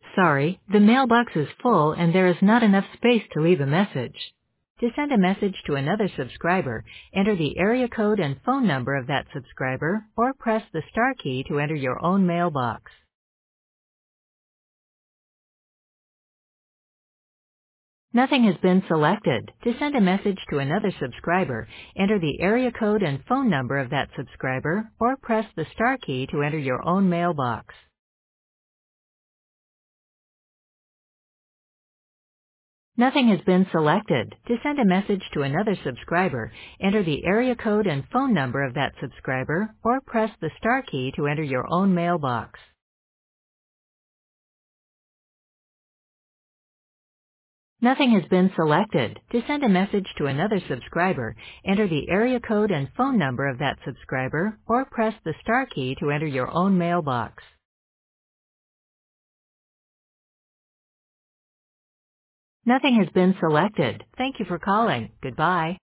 Sorry, the mailbox is full and there is not enough space to leave a message. To send a message to another subscriber, enter the area code and phone number of that subscriber or press the star key to enter your own mailbox. Nothing has been selected. To send a message to another subscriber, enter the area code and phone number of that subscriber or press the star key to enter your own mailbox. Nothing has been selected. To send a message to another subscriber, enter the area code and phone number of that subscriber or press the star key to enter your own mailbox. Nothing has been selected. To send a message to another subscriber, enter the area code and phone number of that subscriber or press the star key to enter your own mailbox. Nothing has been selected. Thank you for calling. Goodbye.